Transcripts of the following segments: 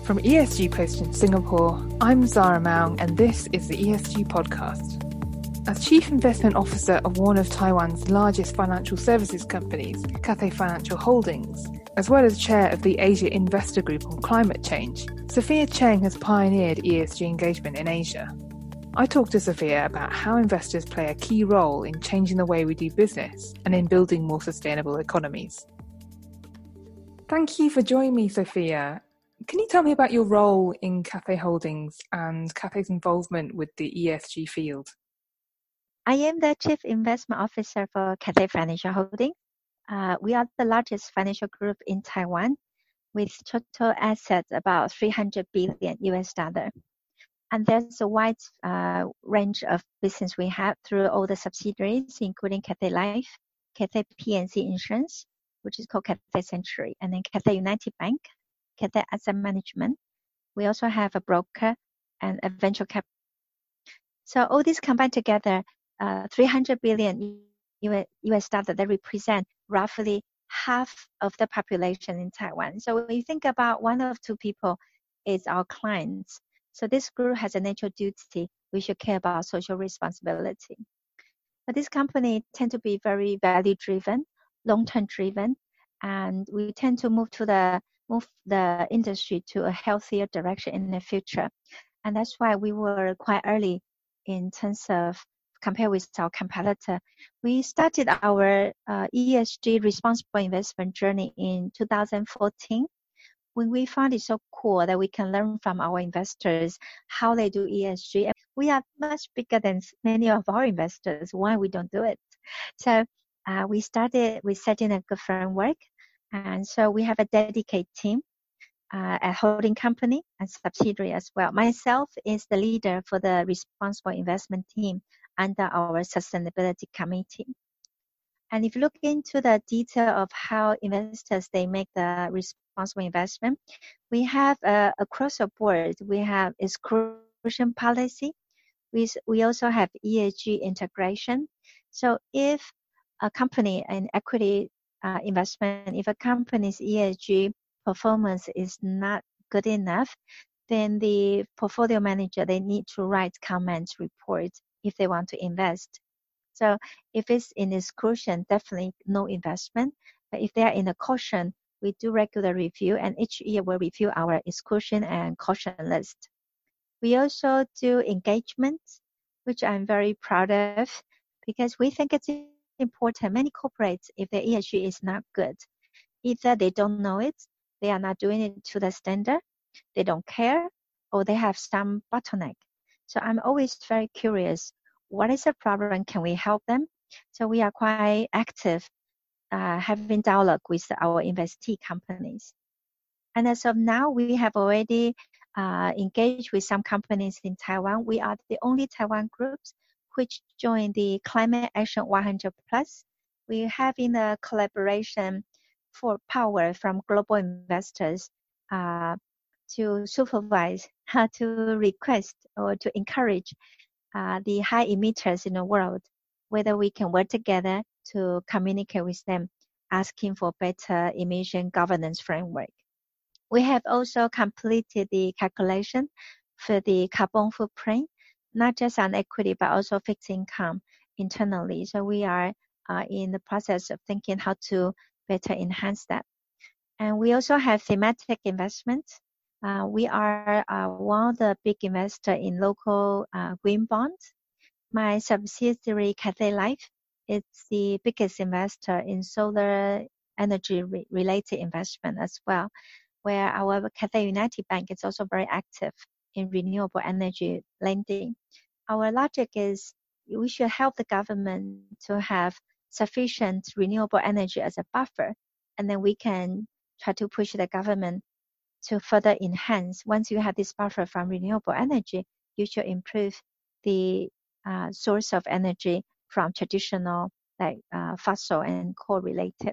From ESG Post in Singapore, I'm Zara Maung, and this is the ESG Podcast. As Chief Investment Officer of one of Taiwan's largest financial services companies, Cathay Financial Holdings, as well as Chair of the Asia Investor Group on Climate Change, Sophia Cheng has pioneered ESG engagement in Asia. I talked to Sophia about how investors play a key role in changing the way we do business and in building more sustainable economies. Thank you for joining me, Sophia. Can you tell me about your role in Cathay Holdings and Cathay's involvement with the ESG field? I am the Chief Investment Officer for Cathay Financial Holdings. We are the largest financial group in Taiwan with total assets about $300 billion. And there's a wide range of business we have through all the subsidiaries, including Cathay Life, Cathay P&C Insurance, which is called Cathay Century, and then Cathay United Bank, Cathay Asset Management. We also have a broker and a venture capital. So all these combined together, $300 billion that represent roughly half of the population in Taiwan. So when you think about 1 or 2 people is our clients. So this group has a natural duty. We should care about social responsibility. But this company tend to be very value-driven, long-term driven, and we tend to move the industry to a healthier direction in the future. And that's why we were quite early in terms of compare with our competitor. We started our ESG responsible investment journey in 2014 when we found it so cool that we can learn from our investors how they do ESG. We are much bigger than many of our investors. Why we don't do it? So we started with setting a good framework. And so we have a dedicated team, a holding company and subsidiary as well. Myself is the leader for the responsible investment team under our sustainability committee. And if you look into the detail of how investors, they make the responsible investment, we have across the board, we have exclusion policy. We also have ESG integration. So if a company, an equity investment, if a company's ESG performance is not good enough, then the portfolio manager, they need to write comments report if they want to invest. So if it's in exclusion, definitely no investment. But if they are in a caution, we do regular review, and each year we'll review our exclusion and caution list. We also do engagements, which I'm very proud of, because we think it's important. Many corporates, if their ESG is not good, either they don't know it, they are not doing it to the standard, they don't care, or they have some bottleneck. So I'm always very curious, what is the problem? Can we help them? So we are quite active, having dialogue with our investee companies. And as of now, we have already engaged with some companies in Taiwan. We are the only Taiwan groups which joined the Climate Action 100+. We are having a collaboration for power from global investors to supervise, to request or to encourage the high emitters in the world, whether we can work together to communicate with them, asking for better emission governance framework. We have also completed the calculation for the carbon footprint, not just on equity, but also fixed income internally. So we are in the process of thinking how to better enhance that. And we also have thematic investments. We are one of the big investors in local green bonds. My subsidiary, Cathay Life, is the biggest investor in solar energy related investment as well, where our Cathay United Bank is also very active in renewable energy lending. Our logic is we should help the government to have sufficient renewable energy as a buffer, and then we can try to push the government to further enhance. Once you have this buffer from renewable energy, you should improve the source of energy from traditional like fossil and coal related.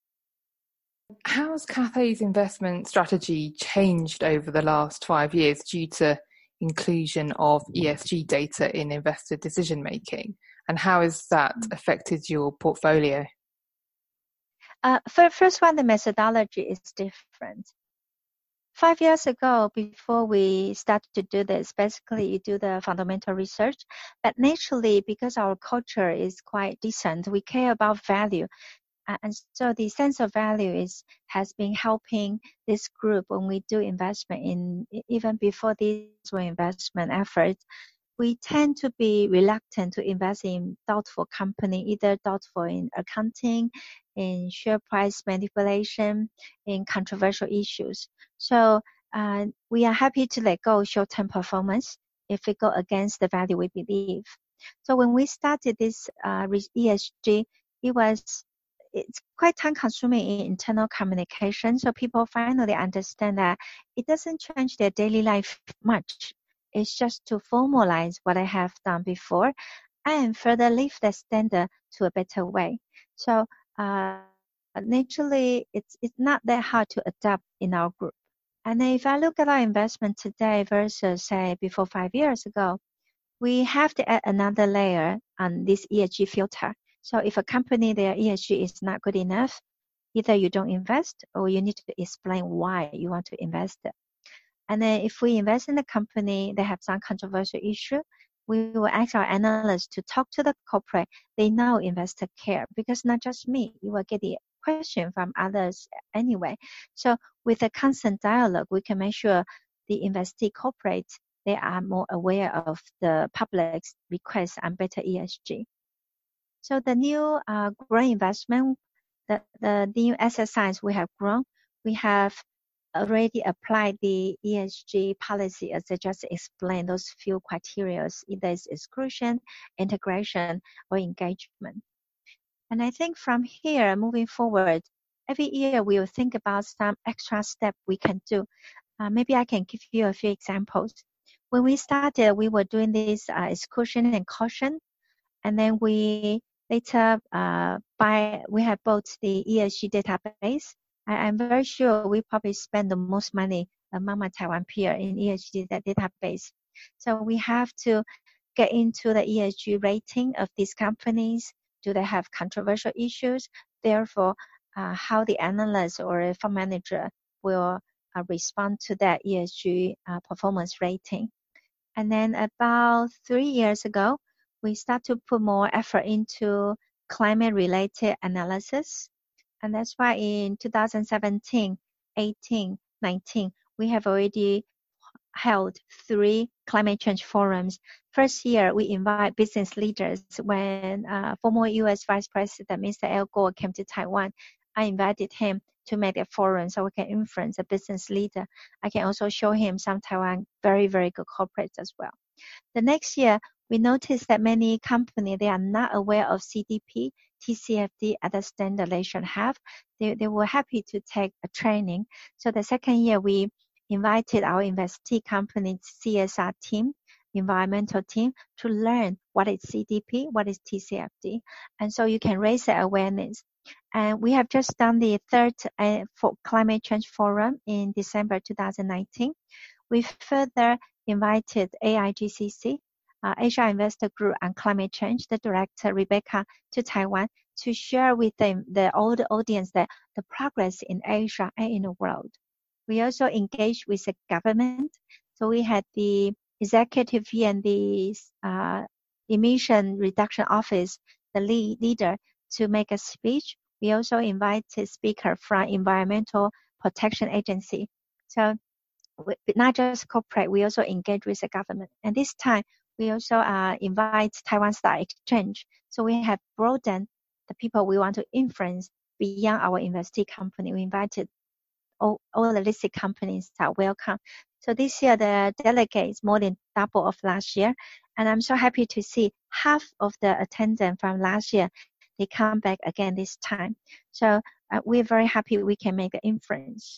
How has Cathay's investment strategy changed over the last 5 years due to inclusion of ESG data in investor decision making? And how has that affected your portfolio? First one, the methodology is different. 5 years ago, before we started to do this, basically you do the fundamental research. But naturally, because our culture is quite decent, we care about value. And so the sense of value has been helping this group when we do investment in, even before these were investment efforts. We tend to be reluctant to invest in doubtful company, either doubtful in accounting, in share price manipulation, in controversial issues. So we are happy to let go short-term performance if it go against the value we believe. So when we started this ESG, it's quite time-consuming in internal communication. So people finally understand that it doesn't change their daily life much. It's just to formalize what I have done before and further lift the standard to a better way. So naturally, it's not that hard to adapt in our group. And if I look at our investment today versus, say, before 5 years ago, we have to add another layer on this ESG filter. So if a company, their ESG is not good enough, either you don't invest or you need to explain why you want to invest. And then if we invest in a company that have some controversial issue, we will ask our analysts to talk to the corporate. They know investor care, because not just me, you will get the question from others anyway. So with a constant dialogue, we can make sure the investee corporate, they are more aware of the public's requests on better ESG. So the new growing investment, the new asset size we have grown, we have already applied the ESG policy as I just explained, those few criteria, either it's exclusion, integration, or engagement. And I think from here, moving forward, every year we will think about some extra step we can do. Maybe I can give you a few examples. When we started, we were doing this exclusion and caution, and then we later we have bought the ESG database. I'm very sure we probably spend the most money among my Taiwan peer in ESG database. So we have to get into the ESG rating of these companies. Do they have controversial issues? Therefore, how the analyst or fund manager will respond to that ESG performance rating. And then about 3 years ago, we start to put more effort into climate-related analysis. And that's why in 2017, 18, 19, we have already held 3 climate change forums. First year, we invite business leaders. When former U.S. Vice President Mr. Al Gore came to Taiwan, I invited him to make a forum so we can influence a business leader. I can also show him some Taiwan very, very good corporates as well. The next year, we noticed that many companies, they are not aware of CDP, TCFD at the standard they should have. They were happy to take a training. So the second year, we invited our investee company's CSR team, environmental team, to learn what is CDP, what is TCFD. And so you can raise the awareness. And we have just done the third climate change forum in December 2019. We further invited AIGCC, Asia Investor Group on Climate Change, the director Rebecca, to Taiwan to share with them, the older audience, that the progress in Asia and in the world. We also engaged with the government. So we had the executive and the emission reduction office, the leader, to make a speech. We also invited speaker from Environmental Protection Agency. So not just corporate, we also engage with the government. And this time, we also invite Taiwan Stock Exchange. So we have broadened the people we want to influence beyond our investee company. We invited all the listed companies are welcome. So this year, the delegates more than double of last year. And I'm so happy to see half of the attendants from last year, they come back again this time. So we're very happy we can make an influence.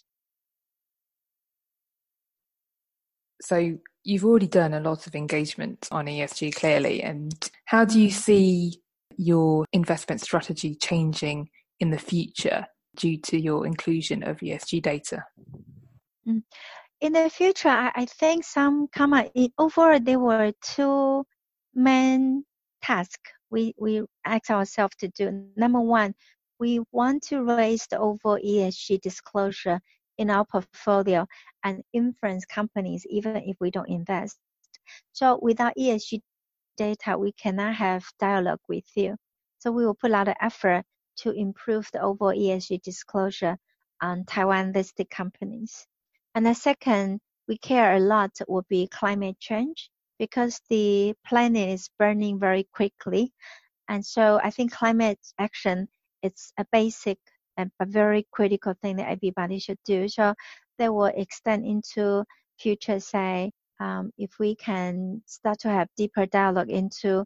So you've already done a lot of engagement on ESG clearly. And how do you see your investment strategy changing in the future due to your inclusion of ESG data? In the future, I think some common, overall, there were 2 main tasks we asked ourselves to do. Number one, we want to raise the overall ESG disclosure in our portfolio and influence companies even if we don't invest. So without ESG data, we cannot have dialogue with you. So we will put a lot of effort to improve the overall ESG disclosure on Taiwan listed companies. And the second, we care a lot will be climate change, because the planet is burning very quickly. And so I think climate action is a basic and a very critical thing that everybody should do. So they will extend into future, say, if we can start to have deeper dialogue into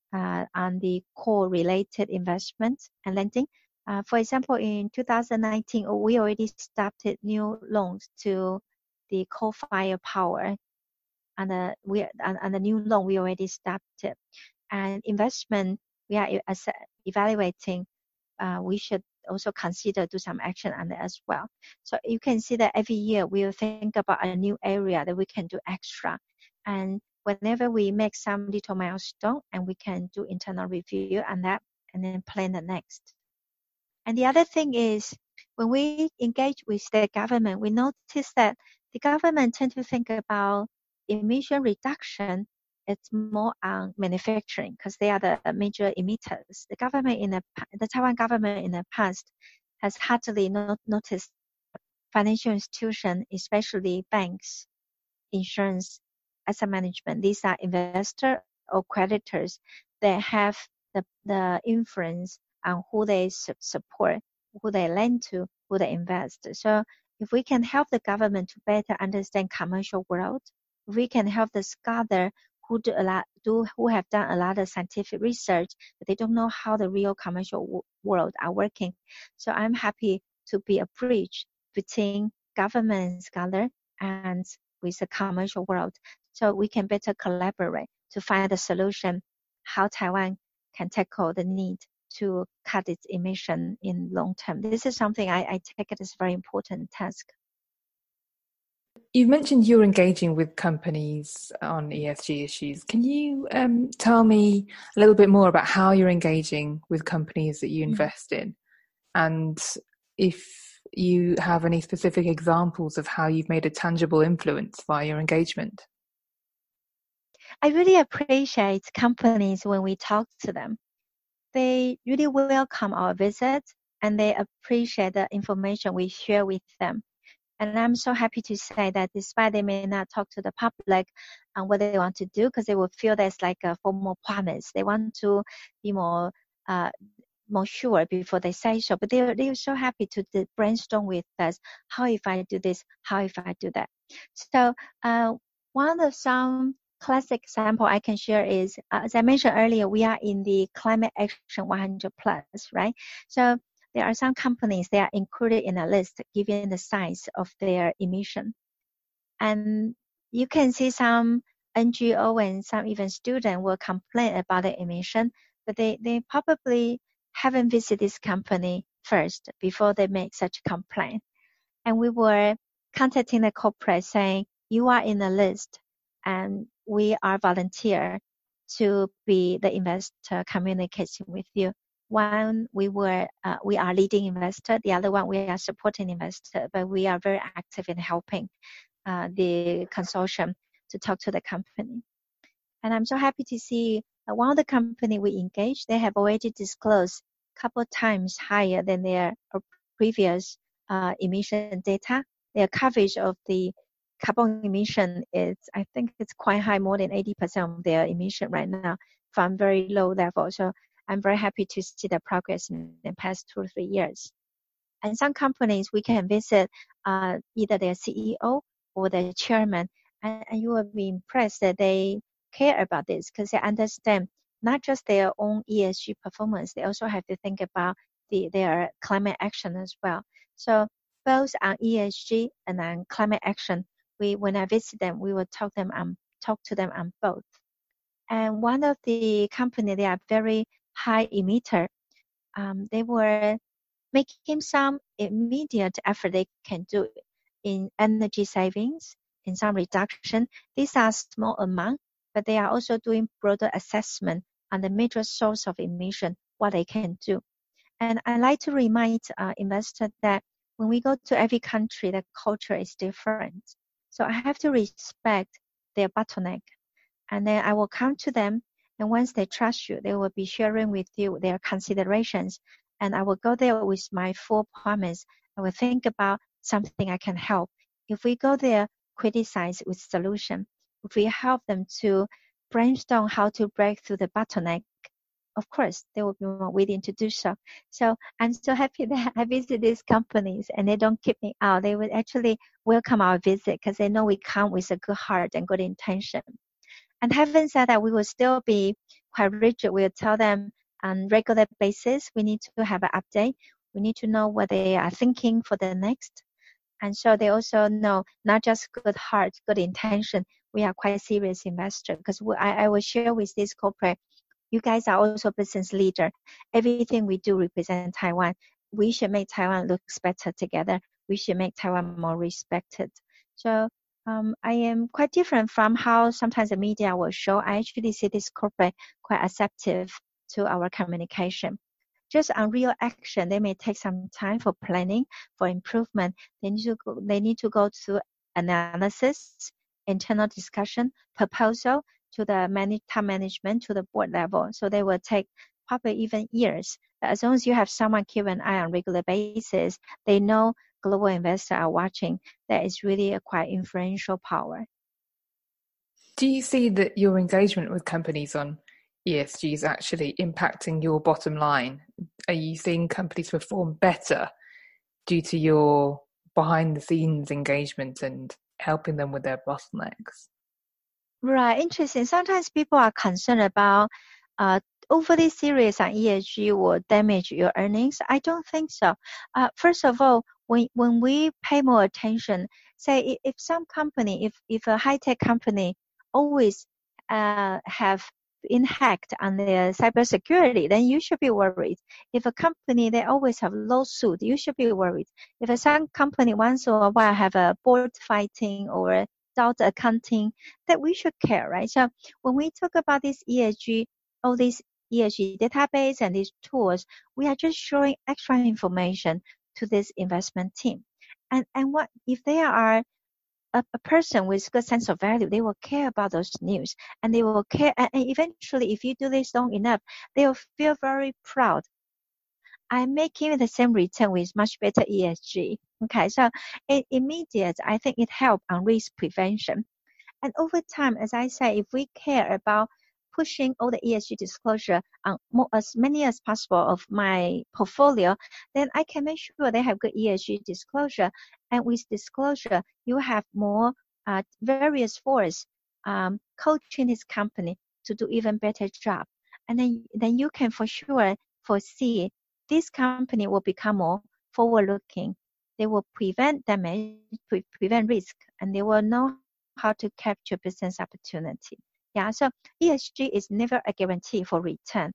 on the core related investments and lending. For example, in 2019, we already started new loans to the coal-fired power, and the new loan we already started. And investment, we are evaluating. We should also consider do some action on that as well. So you can see that every year we will think about a new area that we can do extra. And whenever we make some little milestone, and we can do internal review on that and then plan the next. And the other thing is, when we engage with the government, we notice that the government tend to think about emission reduction. It's more on manufacturing because they are the major emitters. The Taiwan government in the past has hardly noticed financial institutions, especially banks, insurance, asset management. These are investors or creditors that have the influence on who they support, who they lend to, who they invest. So if we can help the government to better understand commercial world, if we can help the scholar who have done a lot of scientific research, but they don't know how the real commercial world are working. So I'm happy to be a bridge between government and scholar and with the commercial world, so we can better collaborate to find a solution how Taiwan can tackle the need to cut its emission in long term. This is something I take it as a very important task. You've mentioned you're engaging with companies on ESG issues. Can you tell me a little bit more about how you're engaging with companies that you invest in, and if you have any specific examples of how you've made a tangible influence via your engagement? I really appreciate companies when we talk to them. They really welcome our visit, and they appreciate the information we share with them. And I'm so happy to say that despite they may not talk to the public on what they want to do, because they will feel that's like a formal promise. They want to be more sure before they say so. But they're so happy to brainstorm with us. How if I do this? How if I do that? So one of some classic example I can share is, as I mentioned earlier, we are in the Climate Action 100 Plus, right? So there are some companies that are included in a list given the size of their emission. And you can see some NGO and some even students will complain about the emission, but they probably haven't visited this company first before they make such a complaint. And we were contacting the corporate saying, you are in the list and we are volunteer to be the investor communicating with you. One, we are leading investor. The other one, we are supporting investor, but we are very active in helping the consortium to talk to the company. And I'm so happy to see one of the company we engaged, they have already disclosed a couple of times higher than their previous emission data. Their coverage of the carbon emission is, I think it's quite high, more than 80% of their emission right now from very low level. So I'm very happy to see the progress in the past 2 or 3 years. And some companies we can visit either their CEO or their chairman, and you will be impressed that they care about this because they understand not just their own ESG performance, they also have to think about their climate action as well. So both on ESG and on climate action, when I visit them, we will talk to them on both. And one of the company, they are very high emitter. They were making some immediate effort they can do in energy savings, in some reduction. These are small amount, but they are also doing broader assessment on the major source of emission, what they can do. And I like to remind investors that when we go to every country, the culture is different. So I have to respect their bottleneck. And then I will come to them. And once they trust you, they will be sharing with you their considerations. And I will go there with my full promise. I will think about something I can help. If we go there, criticize with solution. If we help them to brainstorm how to break through the bottleneck, of course, they will be more willing to do so. So I'm so happy that I visit these companies and they don't keep me out. They would actually welcome our visit because they know we come with a good heart and good intention. And having said that, we will still be quite rigid. We'll tell them on regular basis, we need to have an update. We need to know what they are thinking for the next. And so they also know not just good heart, good intention. We are quite serious investor because I will share with this corporate, you guys are also business leader. Everything we do represent Taiwan. We should make Taiwan look better together. We should make Taiwan more respected. So I am quite different from how sometimes the media will show. I actually see this corporate quite acceptive to our communication. Just on real action, they may take some time for planning, for improvement. They need to go through analysis, internal discussion, proposal to the top management, to the board level. So they will take probably even years. But as long as you have someone keep an eye on regular basis, they know global investors are watching. That is really a quite influential power. Do you see that your engagement with companies on ESG is actually impacting your bottom line? Are you seeing companies perform better due to your behind the scenes engagement and helping them with their bottlenecks? Right, interesting. Sometimes people are concerned about overly serious on ESG will damage your earnings. I don't think so. First of all, when we pay more attention, say if some company, if a high-tech company always have been hacked on their cybersecurity, then you should be worried. If a company, they always have lawsuit, you should be worried. If some company once in a while have a board fighting or doubt accounting, that we should care, right? So when we talk about this ESG, all these ESG database and these tools, we are just showing extra information to this investment team. And what if they are a person with good sense of value, they will care about those news and they will care. And eventually, if you do this long enough, they will feel very proud. I'm making the same return with much better ESG. Okay, so immediate, I think it helps on risk prevention. And over time, as I say, if we care about pushing all the ESG disclosure on as many as possible of my portfolio, then I can make sure they have good ESG disclosure. And with disclosure, you have more various force coaching this company to do even better job. And then you can for sure foresee this company will become more forward-looking. They will prevent damage, prevent risk, and they will know how to capture business opportunity. Yeah, so ESG is never a guarantee for return.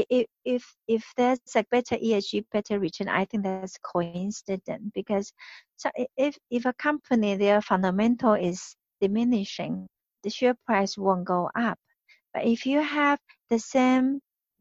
If there's a better ESG, better return, I think that's coincident because so if a company, their fundamental is diminishing, the share price won't go up. But if you have the same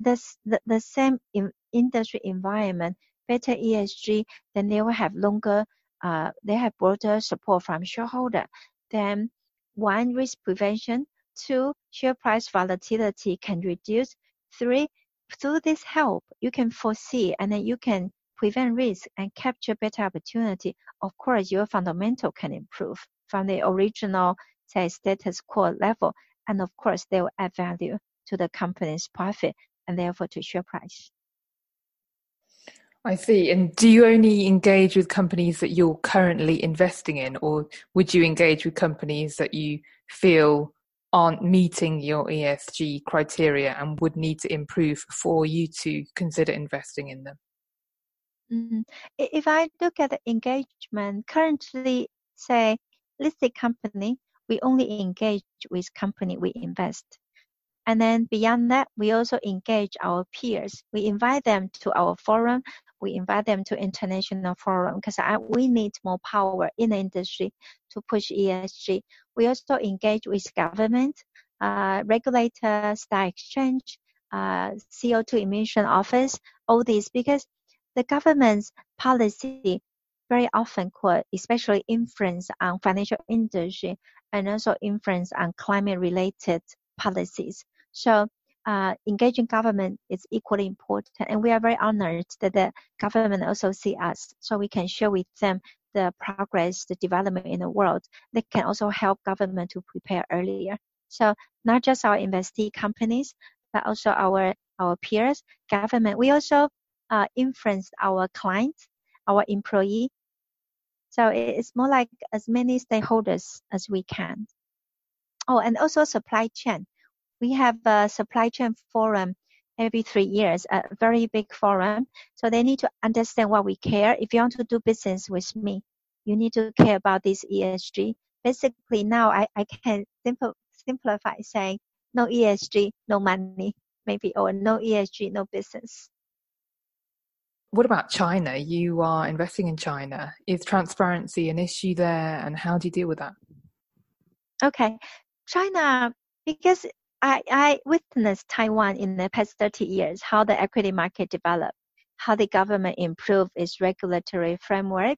industry environment, better ESG, then they will have longer, they have broader support from shareholder. Then one, risk prevention. Two, share price volatility can reduce. Three, through this help, you can foresee and then you can prevent risk and capture better opportunity. Of course, your fundamental can improve from the original, say, status quo level. And of course, they will add value to the company's profit and therefore to share price. I see. And do you only engage with companies that you're currently investing in, or would you engage with companies that you feel aren't meeting your ESG criteria and would need to improve for you to consider investing in them? If I look at the engagement, currently, say, listed company, we only engage with company we invest. And then beyond that, we also engage our peers. We invite them to our forum. We invite them to international forum because we need more power in the industry to push ESG. We also engage with government, regulator, stock exchange, CO2 emission office, all these, because the government's policy very often could especially influence on financial industry and also influence on climate-related policies. So engaging government is equally important, and we are very honored that the government also see us, so we can share with them the progress, the development in the world. They can also help government to prepare earlier. So not just our investee companies, but also our peers, government. We also influence our clients, our employee. So it's more like as many stakeholders as we can. Oh, and also supply chain. We have a supply chain forum every 3 years, a very big forum. So they need to understand what we care. If you want to do business with me, you need to care about this ESG. Basically, now I can simplify saying no ESG, no money, maybe, or no ESG, no business. What about China? You are investing in China. Is transparency an issue there, and how do you deal with that? Okay, China, because I witnessed Taiwan in the past 30 years, how the equity market developed, how the government improved its regulatory framework,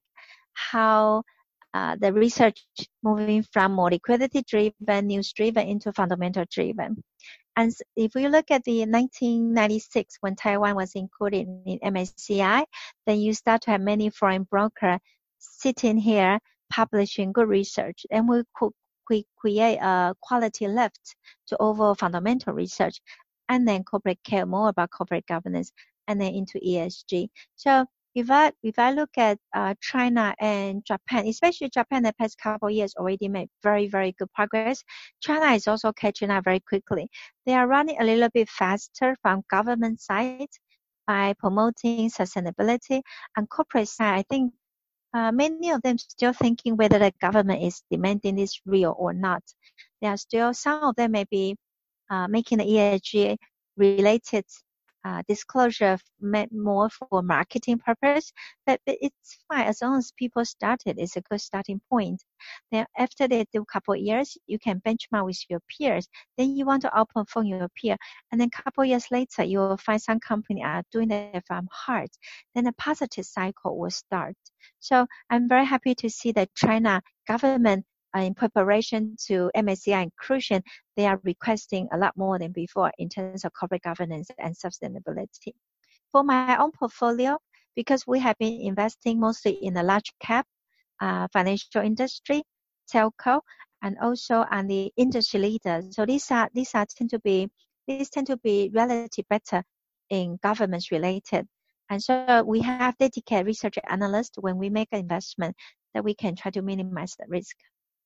how the research moving from more liquidity-driven, news-driven into fundamental-driven. And if we look at the 1996, when Taiwan was included in MSCI, then you start to have many foreign brokers sitting here publishing good research, and we create a quality lift to overall fundamental research, and then corporate care more about corporate governance, and then into ESG. So if I look at China and Japan, especially Japan, the past couple of years already made very, very good progress. China is also catching up very quickly. They are running a little bit faster from government side by promoting sustainability, and corporate side, I think many of them still thinking whether the government is demanding this real or not. There are still some of them may be making the ESG related disclosure more for marketing purpose, but it's fine as long as people started. It's a good starting point. Then after they do a couple of years, you can benchmark with your peers. Then you want to outperform your peer, and then a couple of years later, you will find some company are doing it from heart. Then a positive cycle will start. So I'm very happy to see that China government in preparation to MSCI inclusion, they are requesting a lot more than before in terms of corporate governance and sustainability. For my own portfolio, because we have been investing mostly in the large cap financial industry, telco, and also on the industry leaders. So these tend to be relatively better in governments related. And so we have dedicated research analysts when we make an investment that we can try to minimize the risk.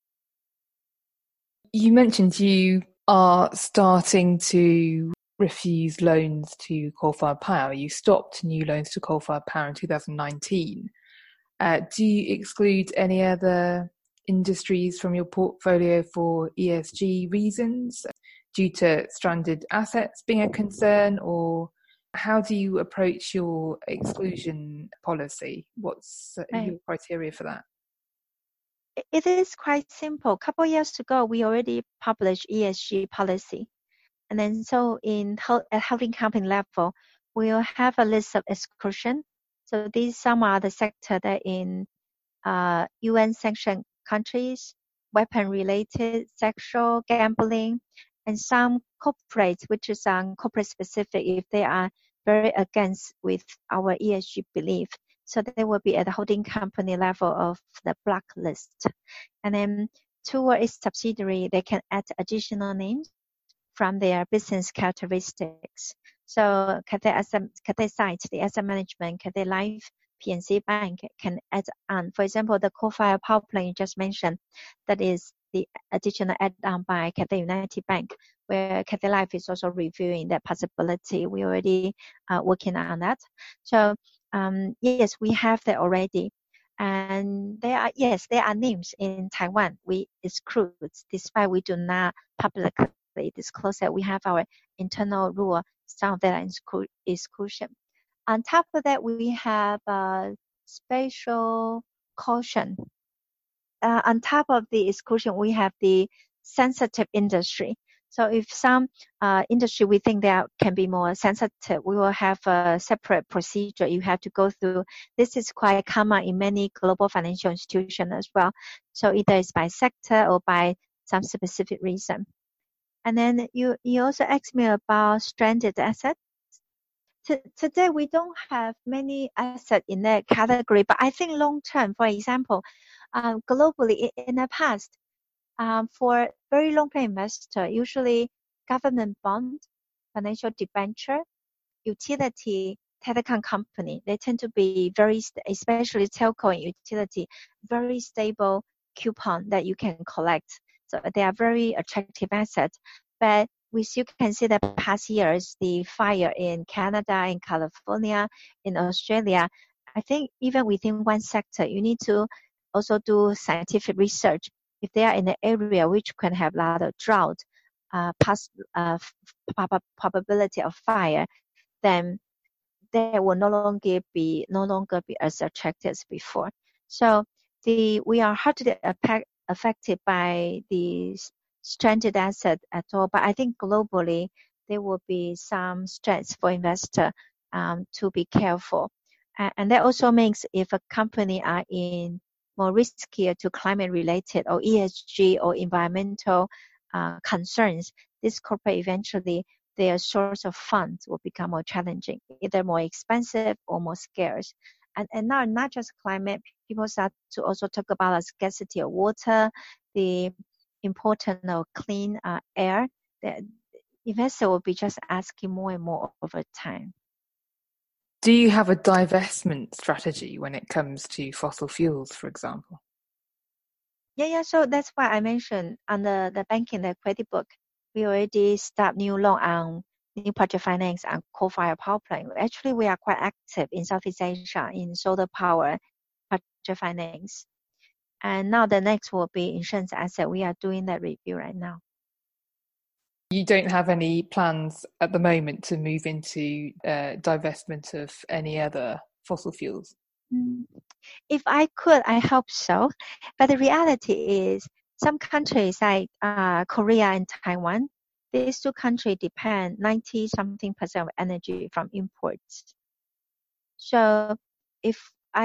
You mentioned you are starting to refuse loans to coal-fired power. You stopped new loans to coal-fired power in 2019. Do you exclude any other industries from your portfolio for ESG reasons, due to stranded assets being a concern, or how do you approach your exclusion policy? What's your criteria for that? It is quite simple. A couple of years ago, we already published ESG policy. And then so at holding company level, we'll have a list of exclusion. So some are the sector that in UN sanctioned countries, weapon-related, sexual, gambling, and some corporates, which is corporate specific if they are very against with our ESG belief. So they will be at the holding company level of the blacklist. And then toward its subsidiary, they can add additional names from their business characteristics. So Cathay SITE, the asset management, Cathay Life, PNC Bank can add on. For example, the coal-fired power plant you just mentioned, that is the additional add-on by Cathay United Bank, where Cathay Life is also reviewing that possibility. We already working on that. So yes, we have that already. And there are names in Taiwan we exclude, despite we do not publicly disclose that we have our internal rule, some of that are exclusion. On top of that, we have special caution. On top of the exclusion, we have the sensitive industry. So if some industry we think that can be more sensitive, we will have a separate procedure you have to go through. This is quite common in many global financial institutions as well. So either it's by sector or by some specific reason. And then you also asked me about stranded assets. Today we don't have many assets in that category, but I think long term, for example, globally in the past, for very long-term investor, usually government bond, financial debenture, utility, telecom company, they tend to be very, especially telco and utility, very stable coupon that you can collect. So they are very attractive assets. But we still can see that past years, the fire in Canada, in California, in Australia, I think even within one sector, you need to also do scientific research. If they are in an area which can have a lot of drought, probability of fire, then they will no longer be as attractive as before. So we are hardly affected by the stranded asset at all. But I think globally there will be some stress for investor to be careful. And that also makes if a company are in more riskier to climate related or ESG or environmental concerns, this corporate eventually their source of funds will become more challenging, either more expensive or more scarce. And now not just climate, people start to also talk about the scarcity of water, the importance of clean air. The investor will be just asking more and more over time. Do you have a divestment strategy when it comes to fossil fuels, for example? Yeah. So that's why I mentioned on the banking, the credit book, we already start new loan on new project finance and coal-fired power plant. Actually, we are quite active in Southeast Asia in solar power project finance. And now the next will be insurance asset. We are doing that review right now. You don't have any plans at the moment to move into divestment of any other fossil fuels? If I could, I hope so. But the reality is some countries like Korea and Taiwan, these two countries depend 90-something% of energy from imports. So if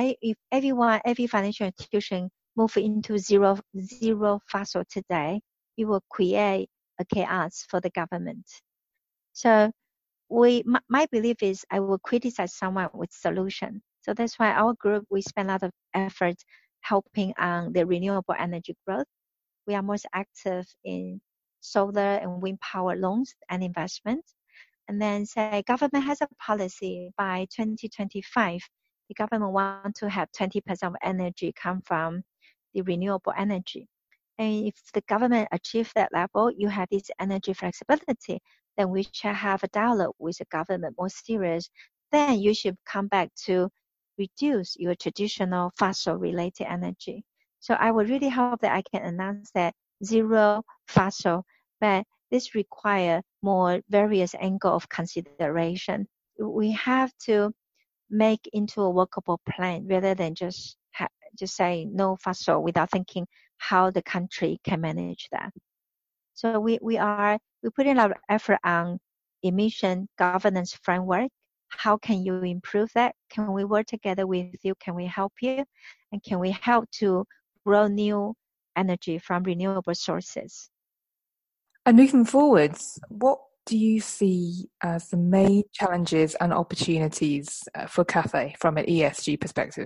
every financial institution move into zero fossil today, it will create a chaos for the government. So my belief is I will criticize someone with solution. So that's why our group, we spend a lot of effort helping on the renewable energy growth. We are most active in solar and wind power loans and investment. And then say government has a policy by 2025, the government want to have 20% of energy come from the renewable energy. And if the government achieves that level, you have this energy flexibility, then we shall have a dialogue with the government more serious. Then you should come back to reduce your traditional fossil related energy. So I would really hope that I can announce that zero fossil, but this requires more various angle of consideration. We have to make into a workable plan rather than just say no fossil without thinking how the country can manage that. So we put in a lot of effort on emission governance framework. How can you improve that? Can we work together with you? Can we help you? And can we help to grow new energy from renewable sources? And moving forwards, what do you see as the main challenges and opportunities for Cathay from an ESG perspective?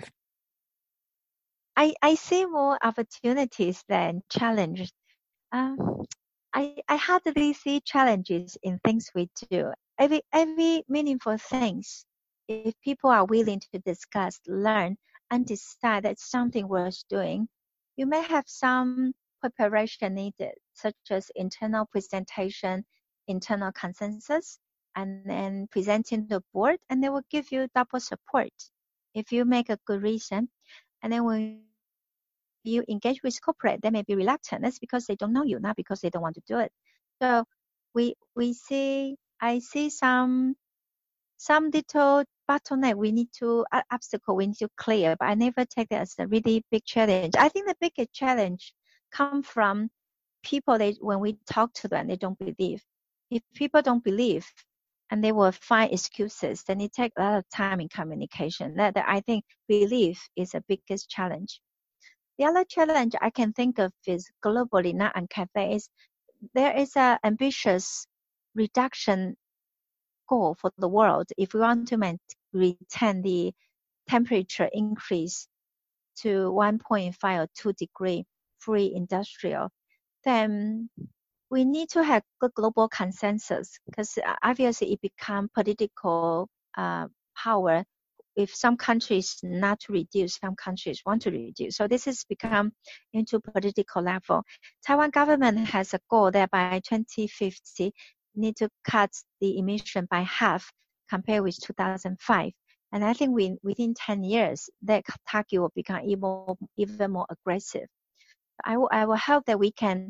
I see more opportunities than challenges. I hardly see challenges in things we do. Every meaningful things, if people are willing to discuss, learn, and decide that something worth doing, you may have some preparation needed, such as internal presentation, internal consensus, and then presenting the board, and they will give you double support if you make a good reason. And then when you engage with corporate, they may be reluctant. That's because they don't know you, not because they don't want to do it. So I see some little bottleneck obstacle we need to clear, but I never take that as a really big challenge. I think the biggest challenge come from people, when we talk to them, they don't believe. If people don't believe, and they will find excuses, then it takes a lot of time in communication. That I think belief is the biggest challenge. The other challenge I can think of is globally, not on Cathay, is there is an ambitious reduction goal for the world. If we want to retain the temperature increase to 1.5 or 2 degree free industrial, then we need to have a global consensus, because obviously it becomes political power. If some countries not to reduce, some countries want to reduce. So this has become into political level. Taiwan government has a goal that by 2050 need to cut the emission by half compared with 2005. And I think within 10 years, that target will become even more aggressive. I will hope that we can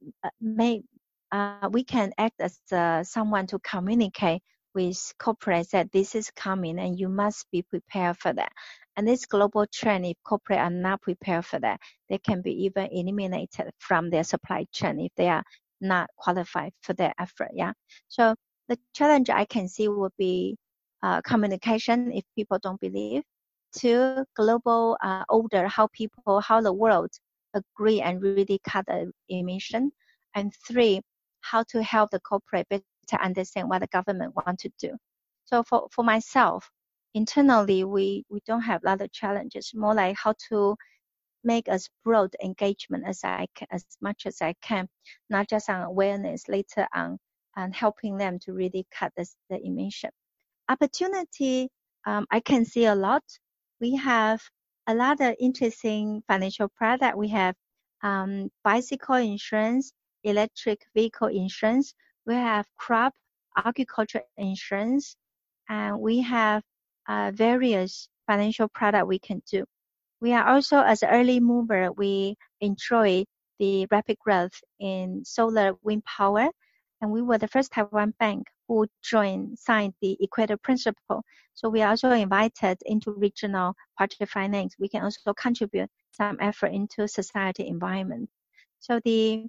act as someone to communicate with corporates that this is coming and you must be prepared for that. And this global trend, if corporates are not prepared for that, they can be even eliminated from their supply chain if they are not qualified for their effort. Yeah. So the challenge I can see would be communication if people don't believe. 2, global order, how the world agree and really cut the emission. And 3, how to help the corporate better understand what the government want to do. So for myself, internally, we don't have a lot of challenges, more like how to make as broad engagement as much as I can, not just on awareness, later on, and helping them to really cut the emission. Opportunity, I can see a lot. We have a lot of interesting financial product. We have bicycle insurance, electric vehicle insurance. We have crop agriculture insurance, and we have various financial product we can do. We are also, as an early mover, we enjoy the rapid growth in solar wind power, and we were the first Taiwan bank who signed the Equator Principle. So we are also invited into regional project finance. We can also contribute some effort into society environment. So the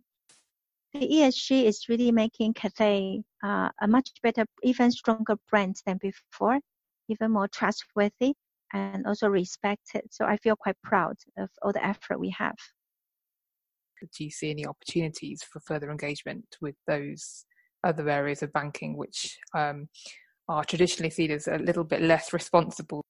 ESG is really making Cathay a much better, even stronger brand than before, even more trustworthy and also respected. So I feel quite proud of all the effort we have. Do you see any opportunities for further engagement with those other areas of banking which are traditionally seen as a little bit less responsible?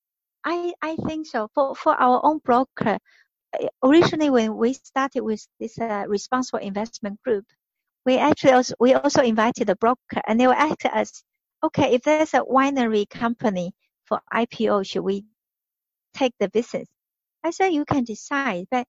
I think so. For our own broker, originally when we started with this responsible investment group, we also invited the broker, and they will ask us, okay, if there's a winery company for IPO, should we take the business? I said, you can decide, but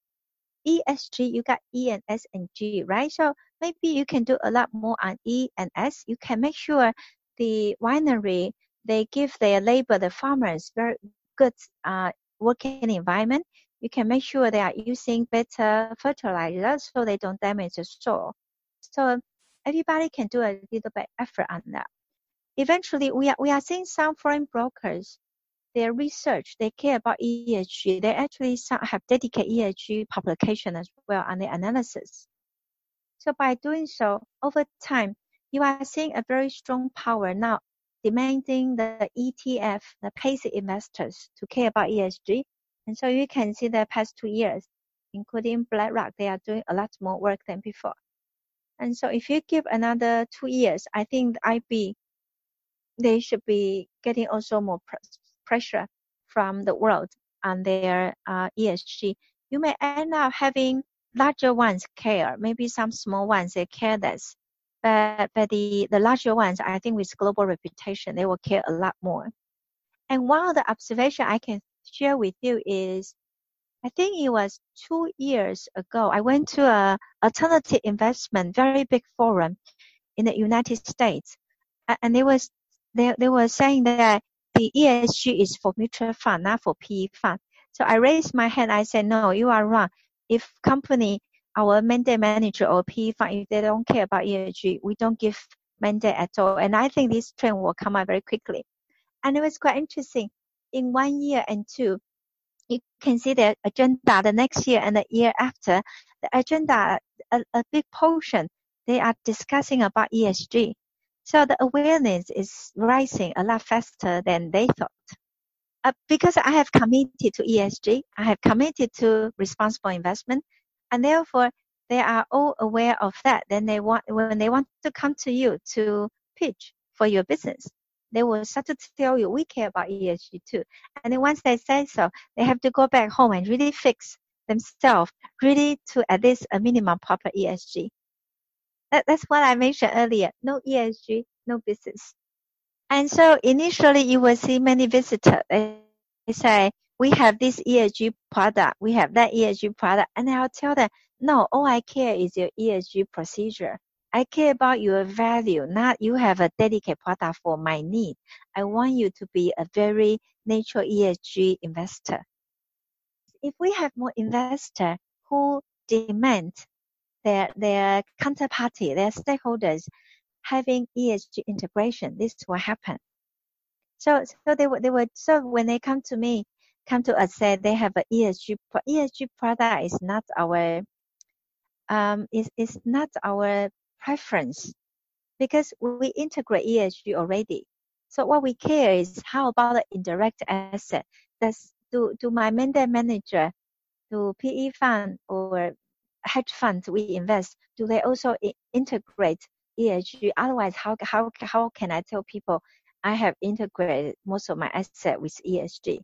ESG, you got E and S and G, right? So maybe you can do a lot more on E and S. You can make sure the winery, they give their labor, the farmers, very good working environment. You can make sure they are using better fertilizers so they don't damage the soil. So everybody can do a little bit effort on that. Eventually, we are seeing some foreign brokers, their research, they care about ESG. They actually have dedicated ESG publication as well on the analysis. So by doing so, over time, you are seeing a very strong power now demanding the ETF, the passive investors, to care about ESG. And so you can see the past 2 years, including BlackRock, they are doing a lot more work than before. And so if you give another 2 years, I think the IB, they should be getting also more pressure from the world on their ESG. You may end up having larger ones care, maybe some small ones, they care less. But the larger ones, I think with global reputation, they will care a lot more. And one of the observations I can share with you is, I think it was 2 years ago, I went to a alternative investment, very big forum in the United States. And they were saying that the ESG is for mutual fund, not for PE fund. So I raised my hand. I said, no, you are wrong. If company, our mandate manager or PE fund, if they don't care about ESG, we don't give mandate at all. And I think this trend will come out very quickly. And it was quite interesting. In 1 year and 2, you can see the agenda the next year and the year after, the agenda, a big portion, they are discussing about ESG. So the awareness is rising a lot faster than they thought. Because I have committed to ESG, I have committed to responsible investment, and therefore they are all aware of that. Then when they want to come to you to pitch for your business, they will start to tell you, we care about ESG too. And then once they say so, they have to go back home and really fix themselves, really to at least a minimum proper ESG. That's what I mentioned earlier. No ESG, no business. And so initially you will see many visitors. They say, we have this ESG product, we have that ESG product. And I'll tell them, no, all I care is your ESG procedure. I care about your value, not you have a dedicated product for my need. I want you to be a very natural ESG investor. If we have more investors who demand their counterparty, their stakeholders having ESG integration, this will happen. So when they come to us, say they have a ESG product is not our is not our preference, because we integrate ESG already. So what we care is, how about the indirect asset? Do my mandate manager, do PE fund or hedge funds we invest, do they also integrate ESG? Otherwise, how can I tell people I have integrated most of my asset with ESG?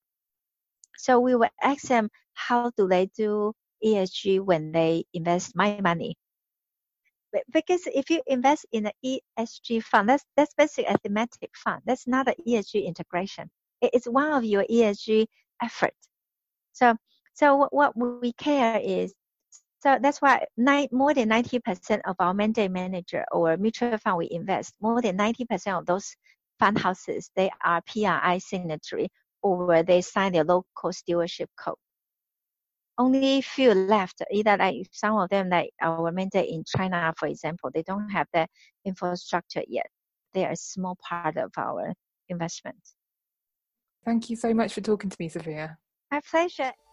So we will ask them, how do they do ESG when they invest my money? Because if you invest in an ESG fund, that's basically a thematic fund. That's not an ESG integration. It's one of your ESG efforts. So what we care is, so that's why more than 90% of our mandate manager or mutual fund we invest, more than 90% of those fund houses, they are PRI signatory, or they sign their local stewardship code. Only few left, either like some of them, like our mandate in China, for example, they don't have the infrastructure yet. They are a small part of our investment. Thank you so much for talking to me, Sophia. My pleasure.